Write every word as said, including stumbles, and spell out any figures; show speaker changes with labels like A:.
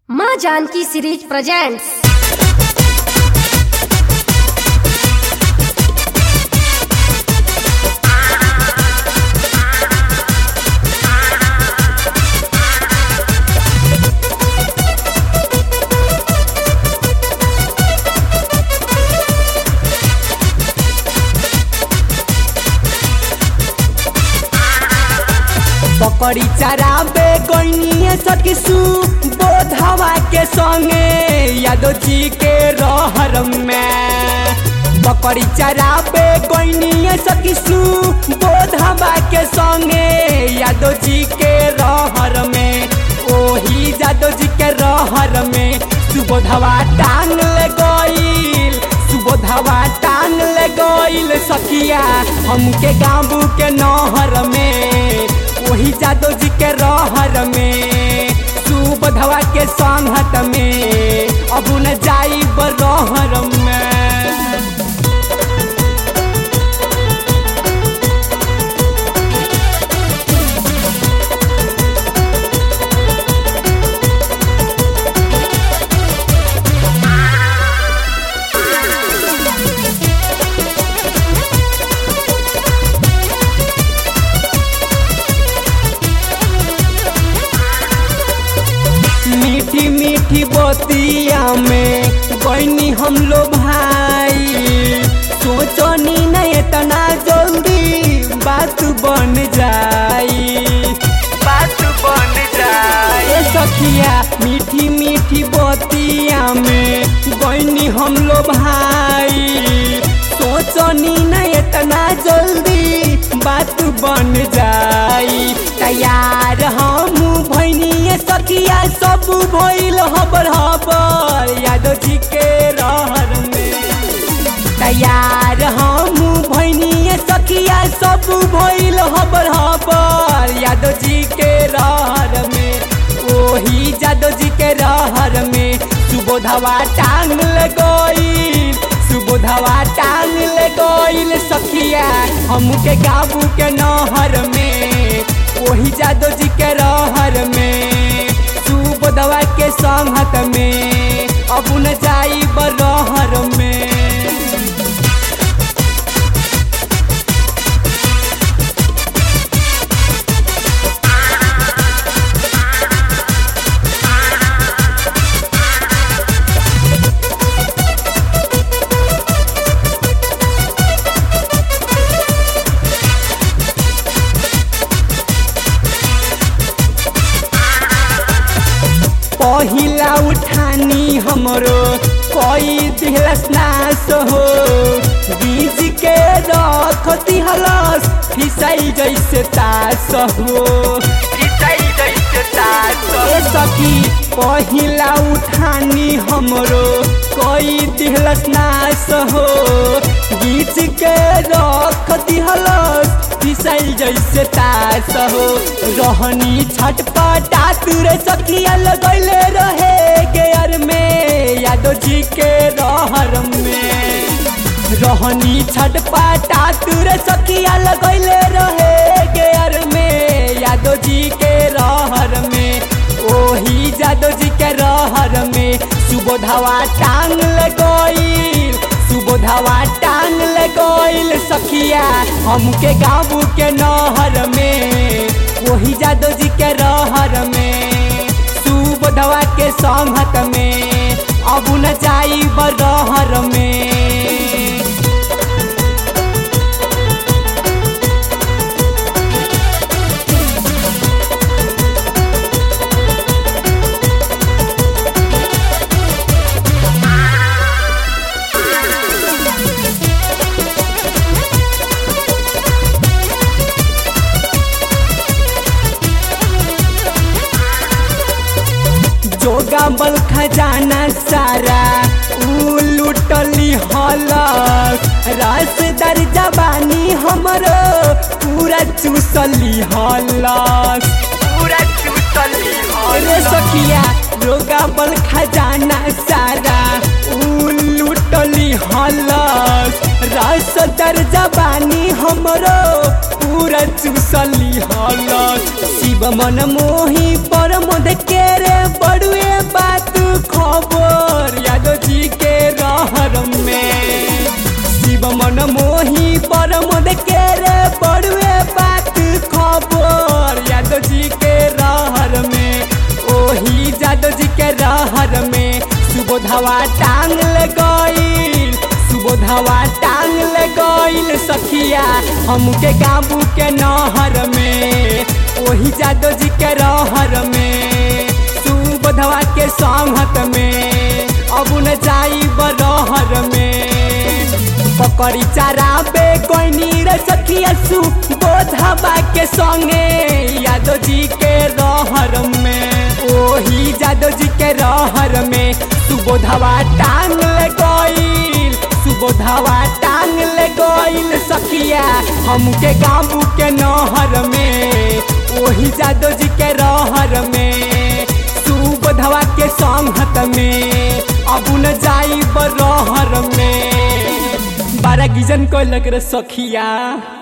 A: माँ Janaki series presents.
B: पकड़ी चराबे गईनिए सकिसु बोधवा के संगे यादव जी के रहर में। पकड़ी चराबे गईनिए सकिसु बोधवा के संगे यादव जी के रहर में। ओही यादव जी के रहर में सुबोधवा टांग ले गईल, सुबोधवा टांग ले गईल सखिया हमके गाँव के नहर में। वही जादव जी के रहर में सुबोधवा के संगत में अब न जाई बरहर में। मीठी मीठी बतिया में बहनी हम लोग भाई, सोचनी नहीं इतना जल्दी बात बन जाई, बात बन जाए सखिया। मीठी मीठी बतिया में बहनी हम लोग भाई, सोचनी नहीं इतना जल्दी बात बन जाई। तैयार हम भैनी सखिया सब भइल हबर हबर यादव जी के रहर में। तैयार हम भैनी सखिया सब भइल हबर हबर यादव जी के रहर में। ओही यादव जी के रहर में सुबोधवा टांग ले गईल, सुबोधवा टांग ले गईल सखिया हमके गाँव के नहर में। ओही यादव जी के रहर में सुबोधवा के संगत में अब न जाई बरहर में। पहिला उठानी हमरो कोई दिहलस नाश हो, बीज के रख दिहलस फिसाई जैसे तास हो, फिसाई जैसे तास ए सखी। पहिला उठानी हमरो कोई दिहलस नाश हो, बीज के रख दिहलस फिसाई जैसे तास हो। रहनी छटपटात रे सखिया लगैले रहे गेयर में यादव जी के रहर में। रहनी छटपटात रे सखिया लगैले रहे गेयर में यादव जी के रहर में। ओही यादव जी के रहर में सुबोधवा टांग ले गईल, सुबोधवा टांग ले गईल सखिया हमके गाँव के नहर में। वही यादव जी के रहर में सुबोधवा के संगत में अब न जाई बरहर में। जोगा बल खजाना सारा उ लुटली हलक, रासदार जवानी हमरो पूरा चूसली हलक, पूरा चूसली हलक सखिया। जोगा बल खजाना सारा उ लुटली हलक, रासदार जवानी हमरो पूरा चूसली हलक। शिव मन मोही पर मोद के रे बड़ुए बात जादो जी के रहर में सुबोधवा टांग ले गईल सुबोधवा टांग ले गईल सखिया हमके काबू के नहर में वही जादो जी के रहर में सुबोधवा के संगत में अब न जाई बरहर में पकड़ी चराबे कोइनी रे सखिया सुबोधवा के संगे यादव जी के रहर में ओही यादव जी के रहर में सुबोधवा टांग ले गईल सुबोधवा टांग ले गईल सखिया हमके काबू के नहर में ओही यादव जी के रहर में सुबोधवा के संगत में अब न जाई बरहर में बारा गिजन को लग रहा सखिया।